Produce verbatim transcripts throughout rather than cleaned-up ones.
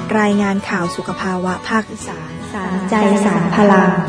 รายงานข่าวสุขภาวะภาคอีสานสารใจสารพลัง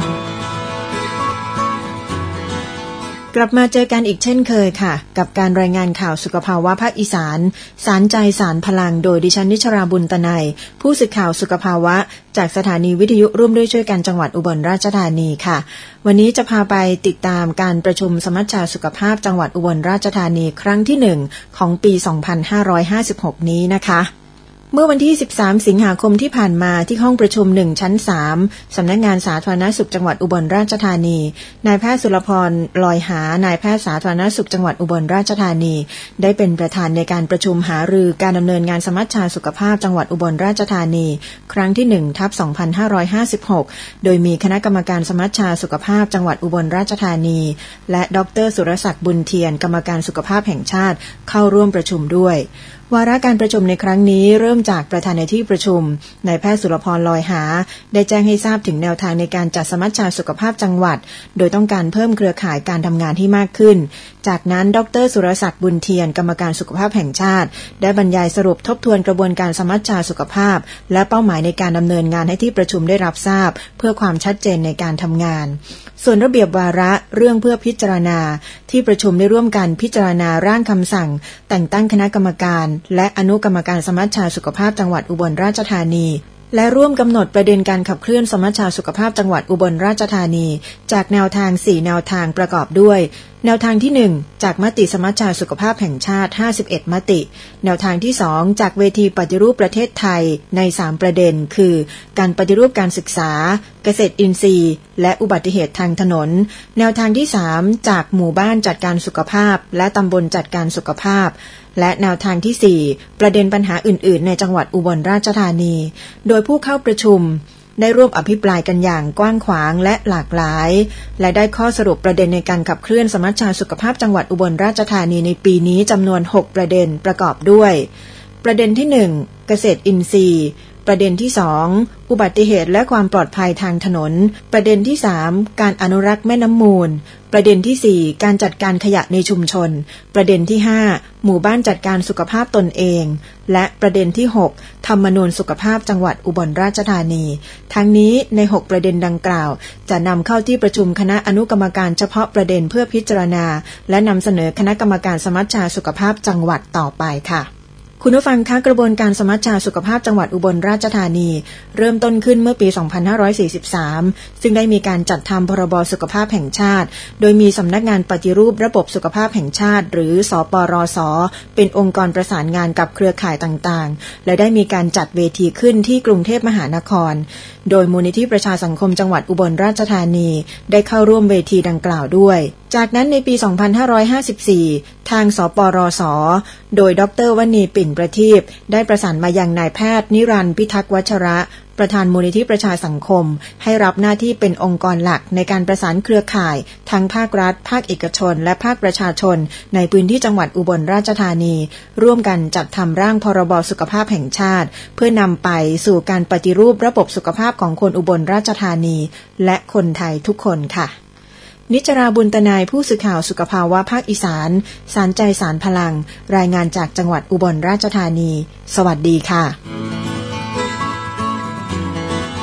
กลับมาเจอกันอีกเช่นเคยค่ะกับการรายงานข่าวสุขภาวะภาคอีสานสารใจสารพลังโดยดิฉันนิชราบุญตนัยผู้สื่อข่าวสุขภาวะจากสถานีวิทยุร่วมด้วยช่วยกันจังหวัดอุบลราชธานีค่ะวันนี้จะพาไปติดตามการประชุมสมัชชาสุขภาพจังหวัดอุบลราชธานีครั้งที่หนึ่งของปีสองพันห้าร้อยห้าสิบหกนี้นะคะเมื่อวันที่สิบสามสิงหาคมที่ผ่านมาที่ห้องประชุมหนึ่งชั้นสามสำนักงานสาธารณสุขจังหวัดอุบลราชธานีนายแพทย์สุรพรลอยหานายแพทย์สาธารณสุขจังหวัดอุบลราชธานีได้เป็นประธานในการประชุมหารือการดำเนินงานสมัชชาสุขภาพจังหวัดอุบลราชธานีครั้งที่หนึ่งทับสองพันห้าร้อยห้าสิบหกโดยมีคณะกรรมการสมัชชาสุขภาพจังหวัดอุบลราชธานีและดรสุรศักดิ์บุญเทียนกรรมการสุขภาพแห่งชาติเข้าร่วมประชุมด้วยวาระการประชุมในครั้งนี้เริ่มจากประธานในที่ประชุมนายแพทย์สุรพรลอยหาได้แจ้งให้ทราบถึงแนวทางในการจัดสมัชชาสุขภาพจังหวัดโดยต้องการเพิ่มเครือข่ายการทำงานที่มากขึ้นจากนั้นดรสุรศักดิ์บุญเทียนกรรมการสุขภาพแห่งชาติได้บรรยายสรุปทบทวนกระบวนการสมัชชาสุขภาพและเป้าหมายในการดำเนินงานให้ที่ประชุมได้รับทราบเพื่อความชัดเจนในการทำงานส่วนระเบียบวาระเรื่องเพื่อพิจารณาที่ประชุมได้ร่วมกันพิจารณาร่างคำสั่งแต่งตั้งคณะกรรมการและอนุกรรมการสมัชชาสุขภาพจังหวัดอุบลราชธานีและร่วมกำหนดประเด็นการขับเคลื่อนสมัชชาสุขภาพจังหวัดอุบลราชธานีจากแนวทางสี่แนวทางประกอบด้วยแนวทางที่หนึ่งจากมติสมัชชาสุขภาพแห่งชาติห้าสิบเอ็ดมติแนวทางที่สองจากเวทีปฏิรูปประเทศไทยในสามประเด็นคือการปฏิรูปการศึกษาเกษตรอินทรีย์และอุบัติเหตุทางถนนแนวทางที่สามจากหมู่บ้านจัดการสุขภาพและตำบลจัดการสุขภาพและแนวทางที่สี่ประเด็นปัญหาอื่นๆในจังหวัดอุบลราชธานีโดยผู้เข้าประชุมได้ร่วมอภิปรายกันอย่างกว้างขวางและหลากหลายและได้ข้อสรุปประเด็นในการขับเคลื่อนสมัชชาสุขภาพจังหวัดอุบลราชธานีในปีนี้จำนวนหกประเด็นประกอบด้วยประเด็นที่หนึ่งเกษตรอินทรีย์ประเด็นที่สองอุบัติเหตุและความปลอดภัยทางถนนประเด็นที่สามการอนุรักษ์แม่น้ำมูลประเด็นที่สี่การจัดการขยะในชุมชนประเด็นที่ห้าหมู่บ้านจัดการสุขภาพตนเองและประเด็นที่หกธรรมนูญสุขภาพจังหวัดอุบลราชธานีทั้งนี้ในหกประเด็นดังกล่าวจะนำเข้าที่ประชุมคณะอนุกรรมการเฉพาะประเด็นเพื่อพิจารณาและนำเสนอคณะกรรมการสมัชชาสุขภาพจังหวัดต่อไปค่ะคุณผู้ฟังคะกระบวนการสมัชชาสุขภาพจังหวัดอุบลราชธานีเริ่มต้นขึ้นเมื่อปีสองพันห้าร้อยสี่สิบสามซึ่งได้มีการจัดทำพรบสุขภาพแห่งชาติโดยมีสำนักงานปฏิรูประบบสุขภาพแห่งชาติหรือสปรสเป็นองค์กรประสานงานกับเครือข่ายต่างๆและได้มีการจัดเวทีขึ้นที่กรุงเทพมหานครโดยมูลนิธิประชาสังคมจังหวัดอุบลราชธานีได้เข้าร่วมเวทีดังกล่าวด้วยจากนั้นในปีสองพันห้าร้อยห้าสิบสี่ทางสปรสโดยดร.วณีปิ่นประทีปได้ประสานมายังนายแพทย์นิรันดร์พิทักษ์วัชระประธานมูลนิธิประชาสังคมให้รับหน้าที่เป็นองค์กรหลักในการประสานเครือข่ายทั้งภาครัฐภาคเอกชนและภาคประชาชนในพื้นที่จังหวัดอุบลราชธานีร่วมกันจัดทำร่างพรบสุขภาพแห่งชาติเพื่อนำไปสู่การปฏิรูประบบสุขภาพของคนอุบลราชธานีและคนไทยทุกคนค่ะนิจราบุญตนัยผู้สื่อข่าวสุขภาวะภาคอีสานสารใจสารพลังรายงานจากจังหวัดอุบลราชธานีสวัสดีค่ะ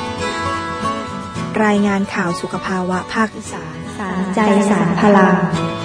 รายงานข่าวสุขภาวะภาคอีสานสารใจสารพลัง